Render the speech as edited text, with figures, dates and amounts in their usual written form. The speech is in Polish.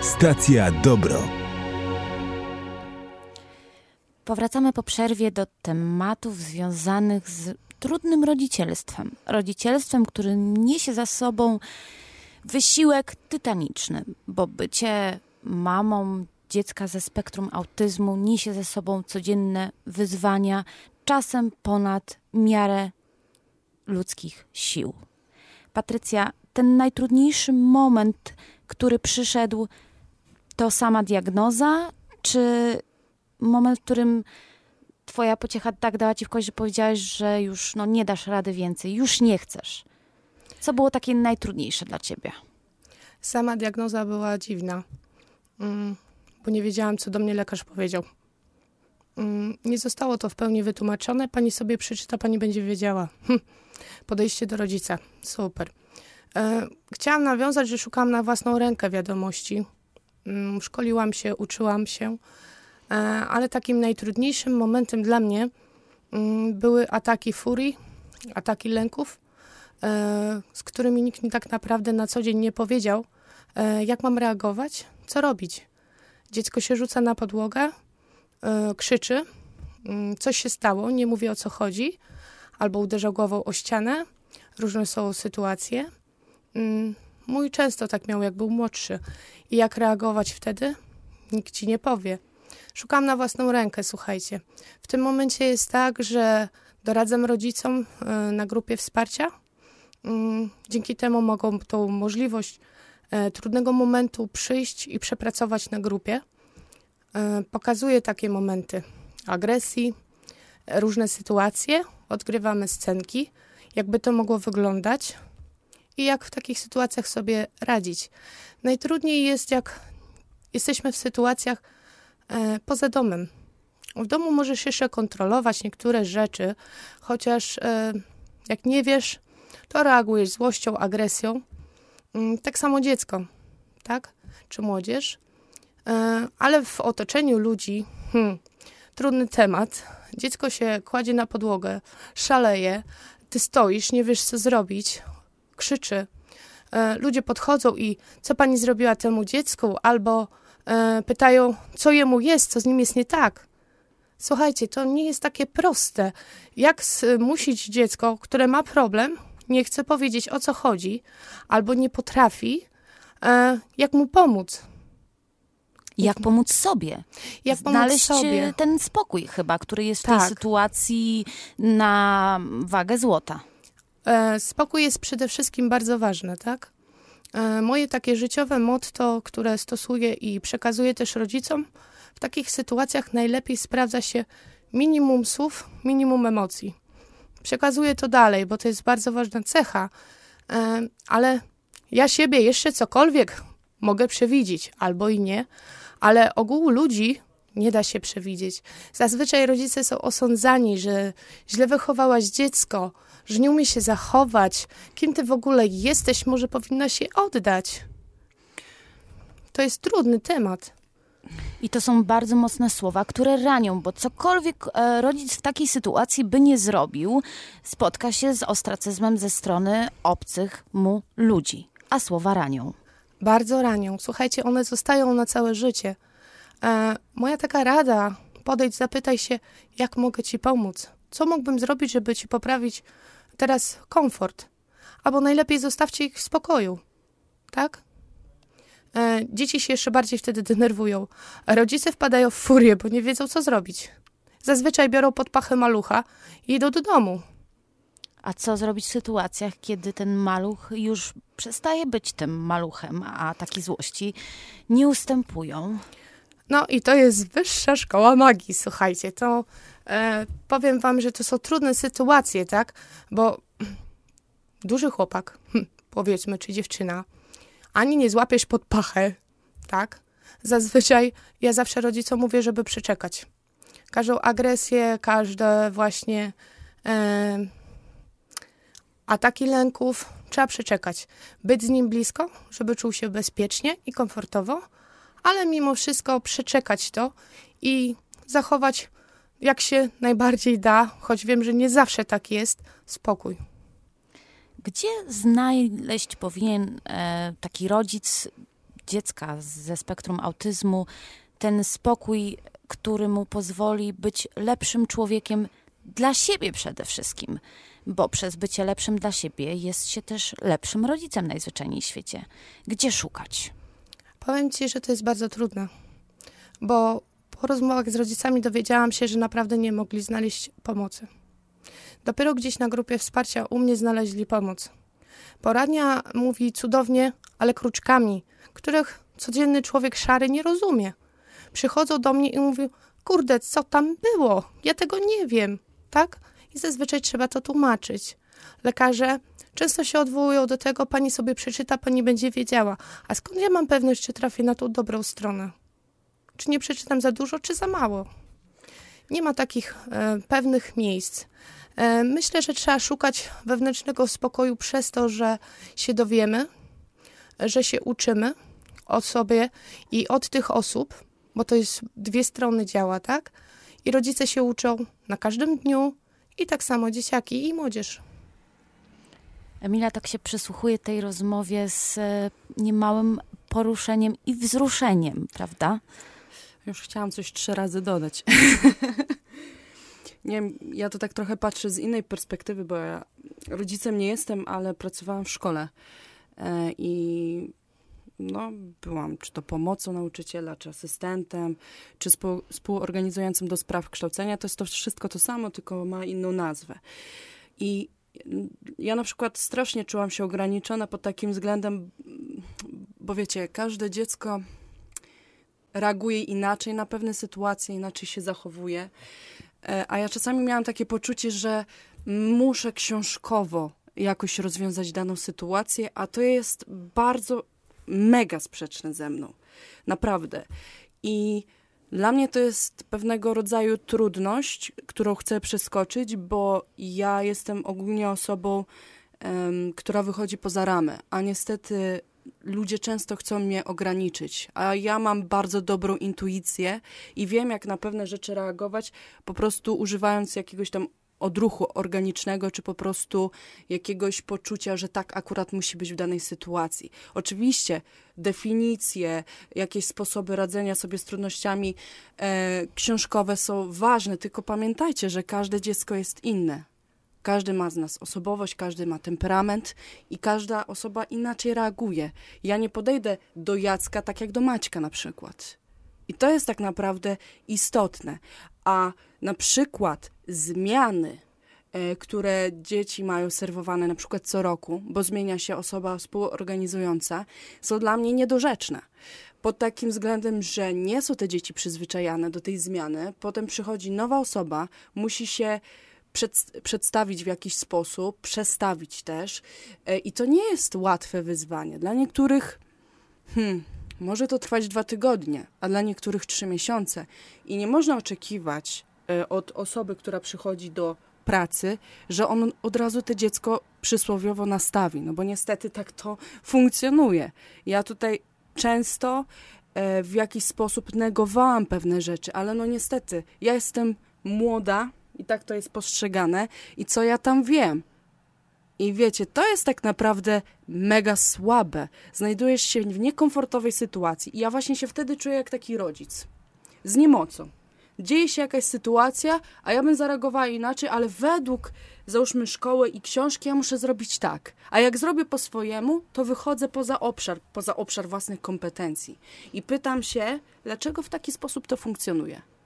Stacja Dobro. Powracamy po przerwie do tematów związanych z trudnym rodzicielstwem. Rodzicielstwem, które niesie za sobą wysiłek tytaniczny, bo bycie mamą dziecka ze spektrum autyzmu niesie ze sobą codzienne wyzwania, czasem ponad miarę ludzkich sił. Patrycja, ten najtrudniejszy moment, który przyszedł, to sama diagnoza, czy moment, w którym twoja pociecha tak dała ci w kość, że powiedziałaś, że już nie dasz rady więcej, już nie chcesz? Co było takie najtrudniejsze dla ciebie? Sama diagnoza była dziwna, bo nie wiedziałam, co do mnie lekarz powiedział. Nie zostało to w pełni wytłumaczone. Pani sobie przeczyta, pani będzie wiedziała. Podejście do rodzica. Super. Chciałam nawiązać, że szukałam na własną rękę wiadomości. Szkoliłam się, uczyłam się, ale takim najtrudniejszym momentem dla mnie były ataki furii, ataki lęków, z którymi nikt mi tak naprawdę na co dzień nie powiedział, jak mam reagować, co robić. Dziecko się rzuca na podłogę, krzyczy, coś się stało, nie mówię o co chodzi, albo uderza głową o ścianę. Różne są sytuacje. Mój często tak miał, jak był młodszy. I jak reagować wtedy? Nikt ci nie powie. Szukam na własną rękę, słuchajcie. W tym momencie jest tak, że doradzam rodzicom na grupie wsparcia. Dzięki temu mogą tą możliwość trudnego momentu przyjść i przepracować na grupie. Pokazuję takie momenty agresji, różne sytuacje, odgrywamy scenki, jakby to mogło wyglądać i jak w takich sytuacjach sobie radzić. Najtrudniej jest, jak jesteśmy w sytuacjach poza domem. W domu możesz jeszcze kontrolować niektóre rzeczy, chociaż jak nie wiesz, to reagujesz złością, agresją. Tak samo dziecko, tak? Czy młodzież. Ale w otoczeniu ludzi trudny temat. Dziecko się kładzie na podłogę, szaleje, ty stoisz, nie wiesz co zrobić, krzyczy. Ludzie podchodzą i co pani zrobiła temu dziecku? Albo pytają, co jemu jest, co z nim jest nie tak. Słuchajcie, to nie jest takie proste. Jak zmusić dziecko, które ma problem, nie chce powiedzieć o co chodzi, albo nie potrafi, jak mu pomóc? Jak pomóc sobie? Jak znaleźć pomóc sobie? Ten spokój chyba, który jest w tej sytuacji na wagę złota. Spokój jest przede wszystkim bardzo ważny, tak? Moje takie życiowe motto, które stosuję i przekazuję też rodzicom, w takich sytuacjach najlepiej sprawdza się minimum słów, minimum emocji. Przekazuję to dalej, bo to jest bardzo ważna cecha, ale ja siebie jeszcze cokolwiek mogę przewidzieć, albo i nie, ale ogółu ludzi nie da się przewidzieć. Zazwyczaj rodzice są osądzani, że źle wychowałaś dziecko, że nie umie się zachować. Kim ty w ogóle jesteś? Może powinna się oddać. To jest trudny temat. I to są bardzo mocne słowa, które ranią, bo cokolwiek rodzic w takiej sytuacji by nie zrobił, spotka się z ostracyzmem ze strony obcych mu ludzi. A słowa ranią. Bardzo ranią. Słuchajcie, one zostają na całe życie. Moja taka rada, podejdź, zapytaj się, jak mogę ci pomóc? Co mógłbym zrobić, żeby ci poprawić teraz komfort? Albo najlepiej zostawcie ich w spokoju, tak? Dzieci się jeszcze bardziej wtedy denerwują. Rodzice wpadają w furię, bo nie wiedzą, co zrobić. Zazwyczaj biorą pod pachę malucha i idą do domu. A co zrobić w sytuacjach, kiedy ten maluch już przestaje być tym maluchem, a takie złości nie ustępują? No i to jest wyższa szkoła magii, słuchajcie. To powiem wam, że to są trudne sytuacje, tak? Bo duży chłopak, powiedzmy, czy dziewczyna, ani nie złapiesz pod pachę, tak? Zazwyczaj ja zawsze rodzicom mówię, żeby przeczekać. Każdą agresję, każde właśnie ataki lęków trzeba przeczekać. Być z nim blisko, żeby czuł się bezpiecznie i komfortowo, ale mimo wszystko przeczekać to i zachować jak się najbardziej da, choć wiem, że nie zawsze tak jest, spokój. Gdzie znaleźć powinien taki rodzic dziecka ze spektrum autyzmu, ten spokój, który mu pozwoli być lepszym człowiekiem dla siebie przede wszystkim, bo przez bycie lepszym dla siebie jest się też lepszym rodzicem najzwyczajniej w świecie. Gdzie szukać? Powiem ci, że to jest bardzo trudne, bo po rozmowach z rodzicami dowiedziałam się, że naprawdę nie mogli znaleźć pomocy. Dopiero gdzieś na grupie wsparcia u mnie znaleźli pomoc. Poradnia mówi cudownie, ale kruczkami, których codzienny człowiek szary nie rozumie. Przychodzą do mnie i mówią, kurde, co tam było? Ja tego nie wiem, tak? I zazwyczaj trzeba to tłumaczyć. Lekarze często się odwołują do tego, pani sobie przeczyta, pani będzie wiedziała. A skąd ja mam pewność, czy trafię na tą dobrą stronę? Czy nie przeczytam za dużo, czy za mało? Nie ma takich pewnych miejsc. Myślę, że trzeba szukać wewnętrznego spokoju przez to, że się dowiemy, że się uczymy od sobie i od tych osób, bo to jest dwie strony działa, tak? I rodzice się uczą na każdym dniu i tak samo dzieciaki i młodzież. Emilia tak się przysłuchuje tej rozmowie z niemałym poruszeniem i wzruszeniem, prawda? Już chciałam coś 3 razy dodać. Nie wiem, ja to tak trochę patrzę z innej perspektywy, bo ja rodzicem nie jestem, ale pracowałam w szkole i byłam czy to pomocą nauczyciela, czy asystentem, czy współorganizującym do spraw kształcenia. To jest to wszystko to samo, tylko ma inną nazwę. I ja na przykład strasznie czułam się ograniczona pod takim względem, bo wiecie, każde dziecko reaguje inaczej na pewne sytuacje, inaczej się zachowuje. A ja czasami miałam takie poczucie, że muszę książkowo jakoś rozwiązać daną sytuację, a to jest bardzo mega sprzeczne ze mną. Naprawdę. I dla mnie to jest pewnego rodzaju trudność, którą chcę przeskoczyć, bo ja jestem ogólnie osobą, która wychodzi poza ramę, a niestety ludzie często chcą mnie ograniczyć, a ja mam bardzo dobrą intuicję i wiem, jak na pewne rzeczy reagować, po prostu używając jakiegoś tam odruchu organicznego, czy po prostu jakiegoś poczucia, że tak akurat musi być w danej sytuacji. Oczywiście definicje, jakieś sposoby radzenia sobie z trudnościami książkowe są ważne, tylko pamiętajcie, że każde dziecko jest inne. Każdy ma z nas osobowość, każdy ma temperament i każda osoba inaczej reaguje. Ja nie podejdę do Jacka tak jak do Maćka na przykład. I to jest tak naprawdę istotne. A na przykład zmiany, które dzieci mają serwowane na przykład co roku, bo zmienia się osoba współorganizująca, są dla mnie niedorzeczne. Pod takim względem, że nie są te dzieci przyzwyczajane do tej zmiany, potem przychodzi nowa osoba, musi się przedstawić w jakiś sposób, przestawić też. I to nie jest łatwe wyzwanie. Dla niektórych może to trwać 2 tygodnie, a dla niektórych 3 miesiące. I nie można oczekiwać od osoby, która przychodzi do pracy, że on od razu to dziecko przysłowiowo nastawi, no bo niestety tak to funkcjonuje. Ja tutaj często w jakiś sposób negowałam pewne rzeczy, ale no niestety, ja jestem młoda i tak to jest postrzegane i co ja tam wiem? I wiecie, to jest tak naprawdę mega słabe. Znajdujesz się w niekomfortowej sytuacji i ja właśnie się wtedy czuję jak taki rodzic. Z niemocą. Dzieje się jakaś sytuacja, a ja bym zareagowała inaczej, ale według, załóżmy, szkoły i książki ja muszę zrobić tak. A jak zrobię po swojemu, to wychodzę poza obszar własnych kompetencji. I pytam się, dlaczego w taki sposób to funkcjonuje?